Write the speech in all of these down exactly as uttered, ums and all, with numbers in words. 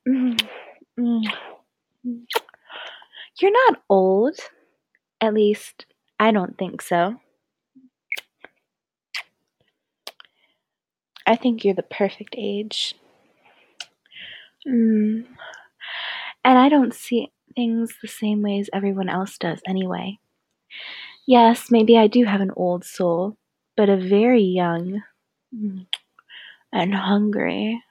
Mm, mm, mm. You're not old. At least, I don't think so. I think you're the perfect age. Mm. And I don't see things the same way as everyone else does anyway. Yes, maybe I do have an old soul, but a very young mm, and hungry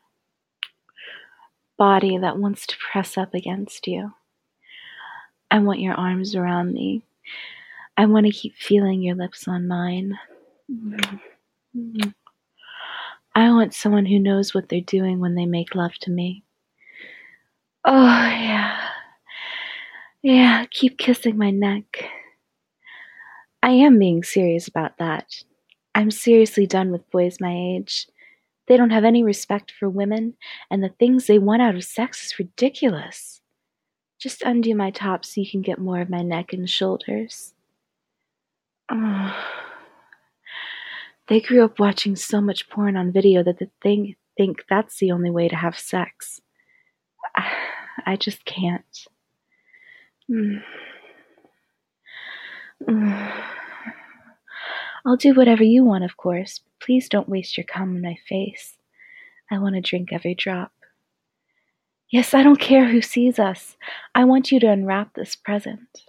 body that wants to press up against you. I want your arms around me. I want to keep feeling your lips on mine. Mm. I want someone who knows what they're doing when they make love to me. Oh, yeah. Yeah, keep kissing my neck. I am being serious about that. I'm seriously done with boys my age. They don't have any respect for women, and the things they want out of sex is ridiculous. Just undo my top so you can get more of my neck and shoulders. Oh. They grew up watching so much porn on video that they think that's the only way to have sex. I just can't. Mm. Mm. I'll do whatever you want, of course, but please don't waste your cum in my face. I want to drink every drop. Yes, I don't care who sees us. I want you to unwrap this present.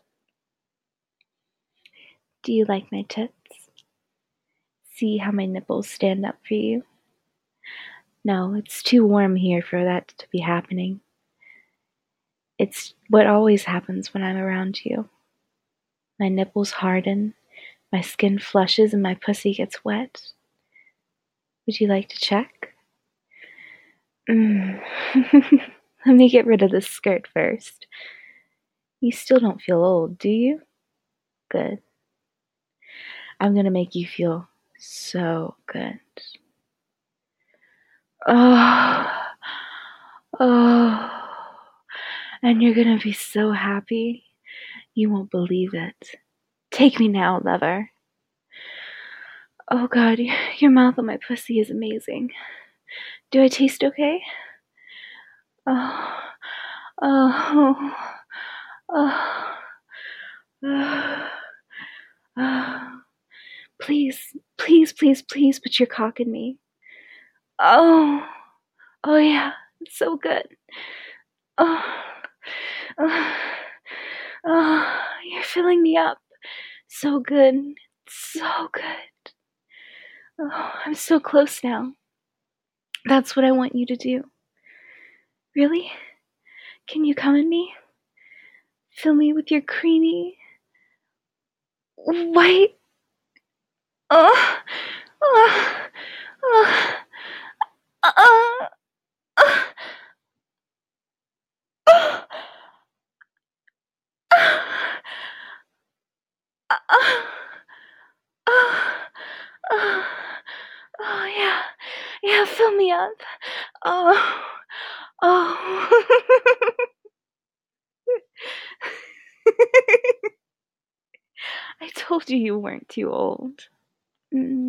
Do you like my tits? See how my nipples stand up for you? No, it's too warm here for that to be happening. It's what always happens when I'm around you. My nipples harden, my skin flushes, and my pussy gets wet. Would you like to check? Mm. Let me get rid of this skirt first. You still don't feel old, do you? Good. I'm gonna make you feel so good. Oh, oh, and you're gonna be so happy. You won't believe it. Take me now, lover. Oh God, your mouth on my pussy is amazing. Do I taste okay? Oh, oh, oh, oh, oh. Please, please, please, please put your cock in me. Oh, oh yeah, it's so good. Oh, oh, oh, you're filling me up. So good, so good. Oh, I'm so close now. That's what I want you to do. Really? Can you come in me? Fill me with your creamy, white. Oh, oh, oh, oh, oh, oh, oh, oh, oh, oh, yeah, yeah, fill me up. Oh, oh. I told you you weren't too old. Mm.